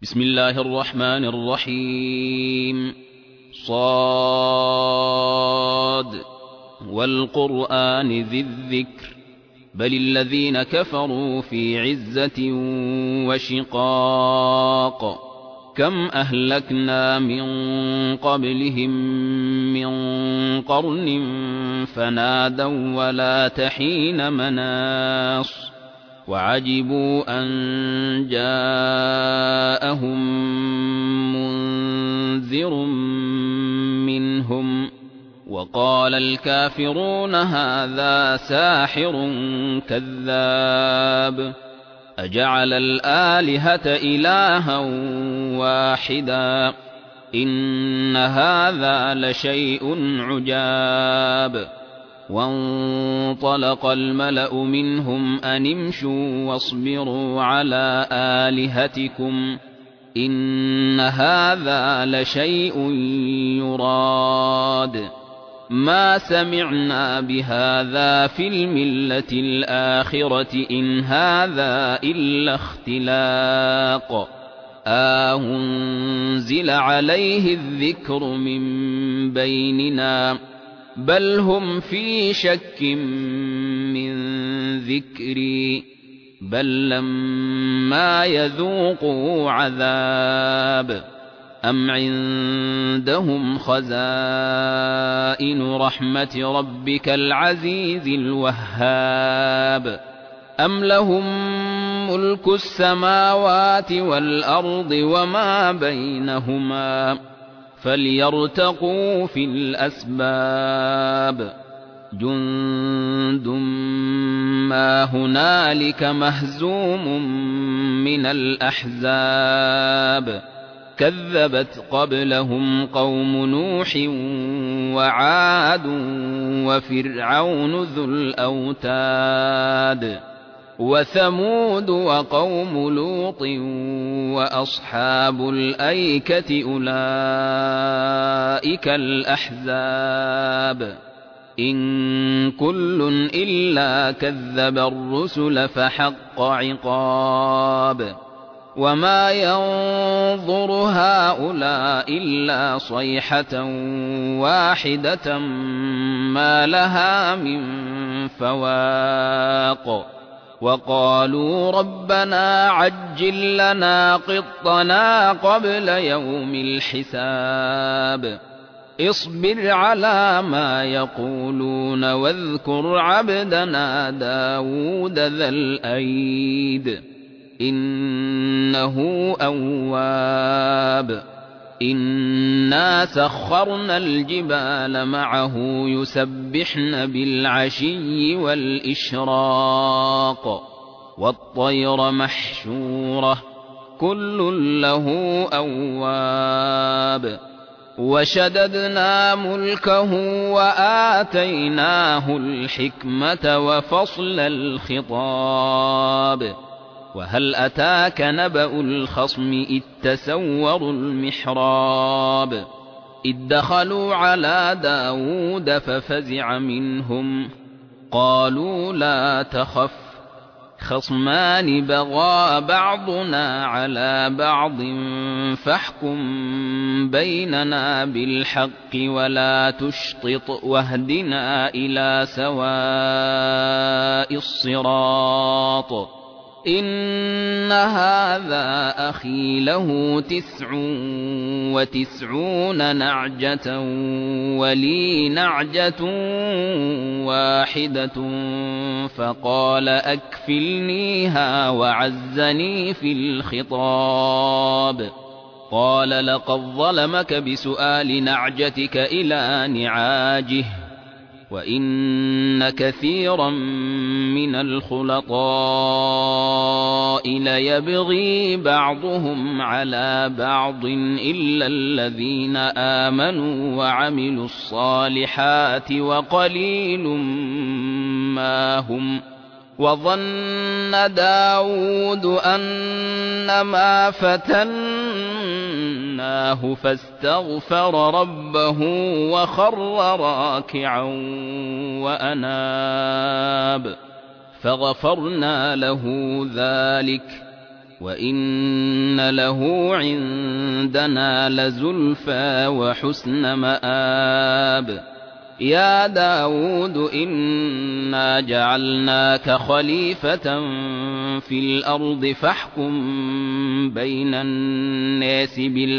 بسم الله الرحمن الرحيم صاد والقرآن ذي الذكر بل الذين كفروا في عزة وشقاق كم أهلكنا من قبلهم من قرن فنادوا ولا تحين مناص وعجبوا أن جاءهم منذر منهم وقال الكافرون هذا ساحر كذاب أجعل الآلهة إلها واحدا إن هذا لشيء عجاب وانطلق الملأ منهم أن امشوا واصبروا على آلهتكم إن هذا لشيء يراد ما سمعنا بهذا في الملة الآخرة إن هذا إلا اختلاق أنزل عليه الذكر من بيننا بل هم في شك من ذكري بل لما يذوقوا عذاب أم عندهم خزائن رحمة ربك العزيز الوهاب أم لهم ملك السماوات والأرض وما بينهما فليرتقوا في الأسباب جند ما هنالك مهزوم من الأحزاب كذبت قبلهم قوم نوح وعاد وفرعون ذو الأوتاد وثمود وقوم لوط وأصحاب الأيكة أولئك الأحزاب إن كل إلا كذب الرسل فحق عقاب وما ينظر هؤلاء إلا صيحة واحدة ما لها من فواق وقالوا ربنا عجل لنا قطنا قبل يوم الحساب اصبر على ما يقولون واذكر عبدنا داود ذا الأيد إنه أواب إنا سخرنا الجبال معه يسبحن بالعشي والإشراق والطير محشورة كل له أواب وشددنا ملكه وآتيناه الحكمة وفصل الخطاب وهل أتاك نبأ الخصم إذ تسوروا المحراب إذ دخلوا على داود ففزع منهم قالوا لا تخف خصمان بغى بعضنا على بعض فاحكم بيننا بالحق ولا تشطط واهدنا إلى سواء الصراط إن هذا أخي له 99 نعجة ولي نعجة واحدة فقال أكفلنيها وعزني في الخطاب قال لقد ظلمك بسؤال نعجتك إلى نعاجه وإن كثيرا من الخلطاء ليبغي بعضهم على بعض إلا الذين آمنوا وعملوا الصالحات وقليل ما هم وظن داود أنما فتناه فاستغفر ربه وخر راكعا وأناب فغفرنا له ذلك وإن له عندنا لزلفى وحسن مآب يا داود إنا جعلناك خليفة في الأرض فاحكم بين الناس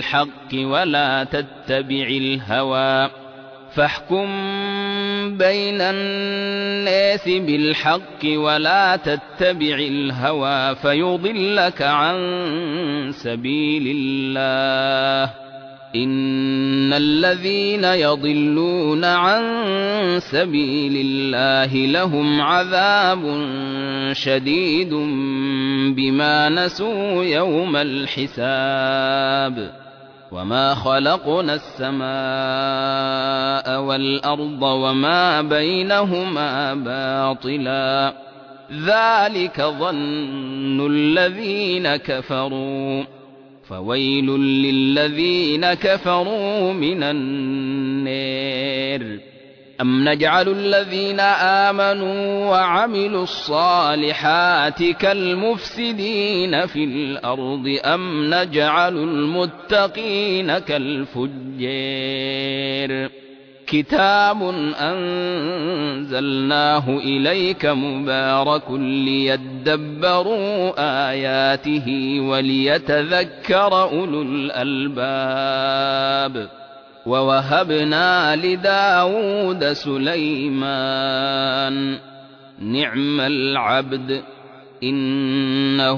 بالحق ولا تتبع الهوى فيضلك عن سبيل الله إن الذين يضلون عن سبيل الله لهم عذاب شديد بما نسوا يوم الحساب وما خلقنا السماء والأرض وما بينهما باطلا ذلك ظن الذين كفروا فويل للذين كفروا من النار أم نجعل الذين آمنوا وعملوا الصالحات كالمفسدين في الأرض أم نجعل المتقين كالفجار كتاب أنزلناه إليك مبارك ليدبروا آياته وليتذكر أولو الألباب ووهبنا لداود سليمان نعم العبد إنه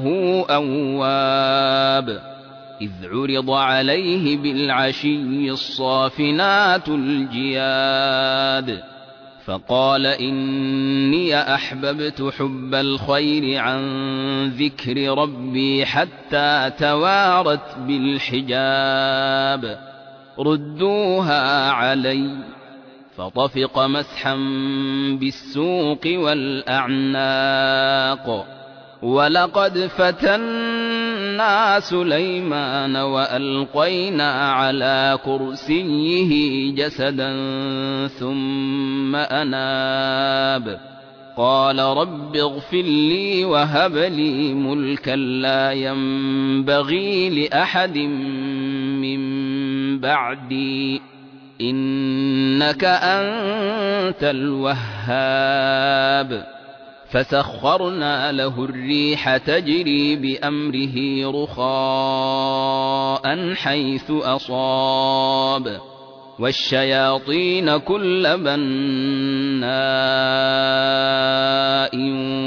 أواب إذ عرض عليه بالعشي الصافنات الجياد فقال إني أحببت حب الخير عن ذكر ربي حتى توارت بالحجاب ردوها علي فطفق مسحا بالسوق والأعناق ولقد فتنا سليمان وألقينا على كرسيه جسدا ثم أناب قال رب اغفر لي وهب لي ملكا لا ينبغي لأحد من بعدي إنك أنت الوهاب فسخرنا له الريح تجري بأمره رخاء حيث أصاب والشياطين كل بناء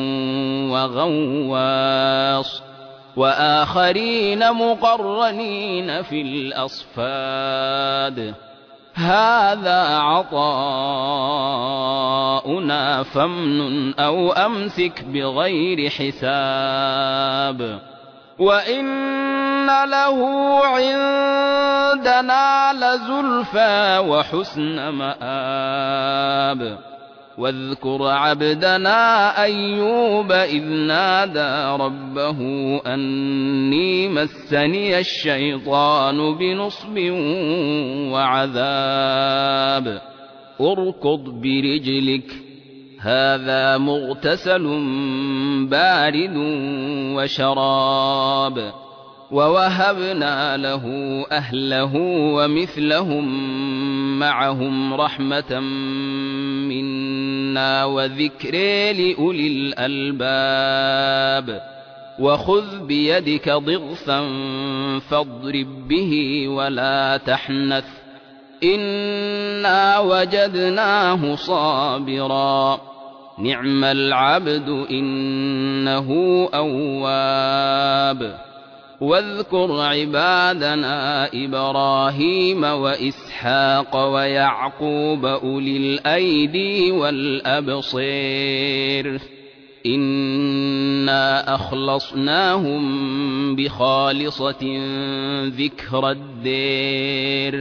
وغواص وآخرين مقرنين في الأصفاد هذا عطاؤنا فامنن أو أمسك بغير حساب وإن له عندنا لزلفى وحسن مآب واذكر عبدنا أيوب إذ نادى ربه أني مسني الشيطان بنصب وعذاب اركض برجلك هذا مغتسل بارد وشراب ووهبنا له أهله ومثلهم معهم رحمة منا وذكر لأولي الألباب وخذ بيدك ضغثا فاضرب به ولا تحنث إنا وجدناه صابرا نعم العبد إنه أواب واذكر عبادنا إبراهيم وإسحاق ويعقوب أولي الأيدي والأبصير إنا أخلصناهم بخالصة ذكر الدير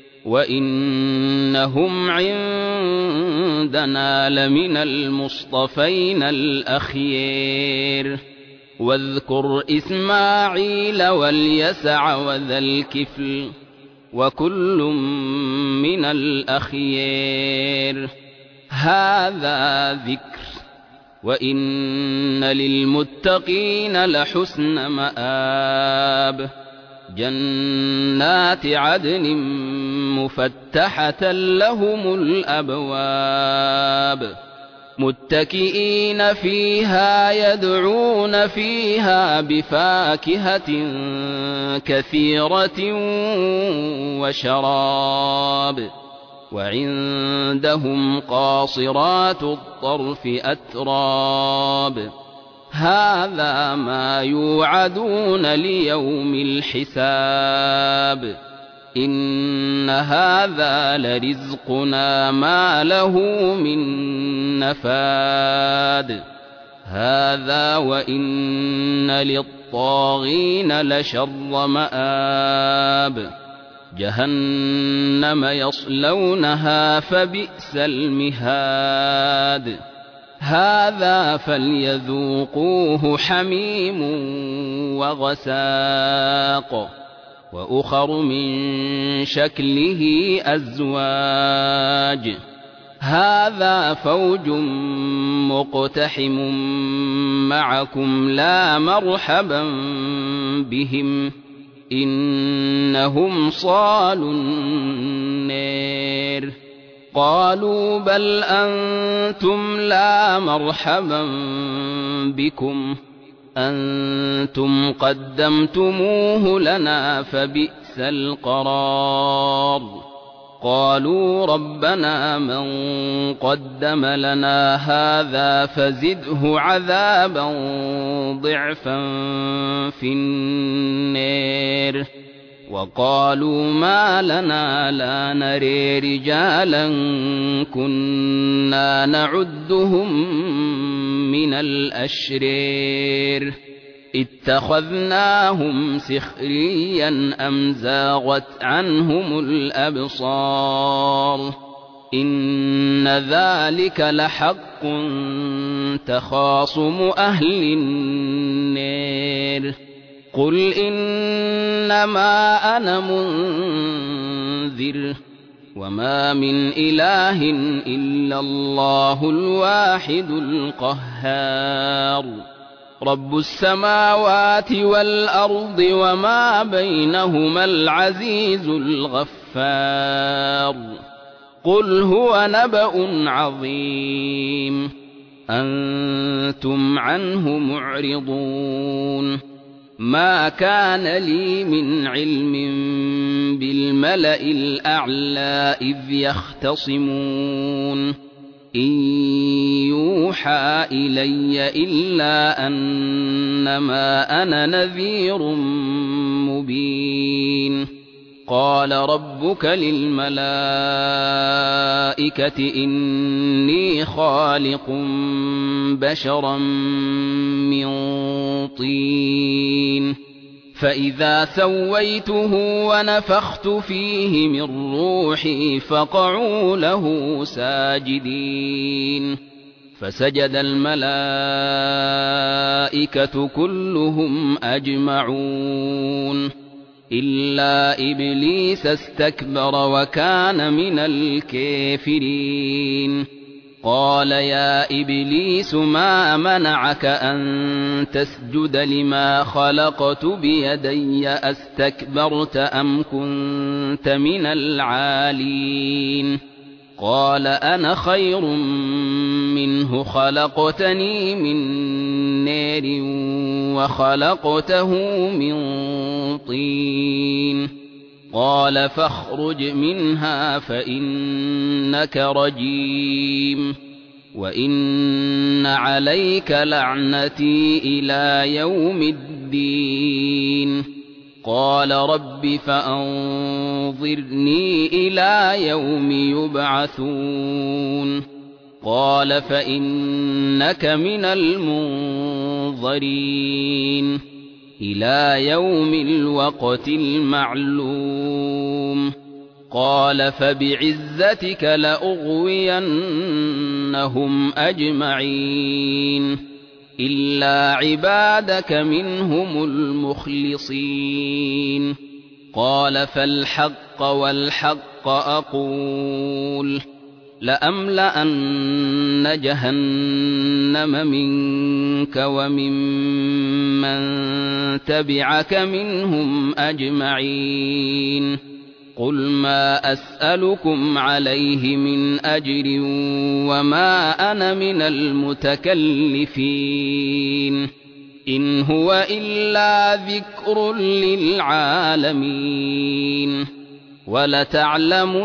وإنهم عندنا لمن المصطفين الأخيار واذكر إسماعيل واليسع وذا الكفل وكل من الأخيار هذا ذكر وإن للمتقين لحسن مآب جنات عدن مفتحة لهم الأبواب متكئين فيها يدعون فيها بفاكهة كثيرة وشراب وعندهم قاصرات الطرف أتراب هذا ما يوعدون ليوم الحساب إن هذا لرزقنا ما له من نفاد هذا وإن للطاغين لشر مآب جهنم يصلونها فبئس المهاد هذا فليذوقوه حميم وغساق وأخر من شكله أزواج هذا فوج مقتحم معكم لا مرحبا بهم إنهم صالوا النار قالوا بل أنتم لا مرحبا بكم أنتم قدمتموه لنا فبئس القرار قالوا ربنا من قدم لنا هذا فزده عذابا ضعفا في النار وقالوا ما لنا لا نري رجالا كنا نعدهم من الأشرار اتخذناهم سخريا أم زاغت عنهم الأبصار إن ذلك لحق تخاصم أهل النار قل إنما أنا منذر وما من إله إلا الله الواحد القهار رب السماوات والأرض وما بينهما العزيز الغفار قل هو نبأ عظيم أنتم عنه معرضون ما كان لي من علم بالملأ الأعلى إذ يختصمون إن يوحى إلي إلا أنما أنا نذير مبين قال ربك للملائكة إني خالق بشرا من طين فإذا سويته ونفخت فيه من روحي فقعوا له ساجدين فسجد الملائكة كلهم أجمعون إلا إبليس استكبر وكان من الكافرين قال يا إبليس ما منعك أن تسجد لما خلقت بيدي أستكبرت أم كنت من العالين قال أنا خير منه خلقتني من نار وخلقته من طين قال فاخرج منها فإنك رجيم وإن عليك لعنتي إلى يوم الدين قال رب فأنظرني إلى يوم يبعثون قال فإنك من المنظرين إلى يوم الوقت المعلوم قال فبعزتك لأغوينهم أجمعين إلا عبادك منهم المخلصين قال فالحق والحق أقول لأملأن جهنم منك وممن تبعك منهم أجمعين قل ما أسألكم عليه من أجر وما أنا من المتكلفين إن هو إلا ذكر للعالمين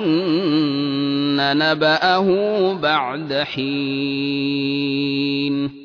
ولتعلمن نبأه بعد حين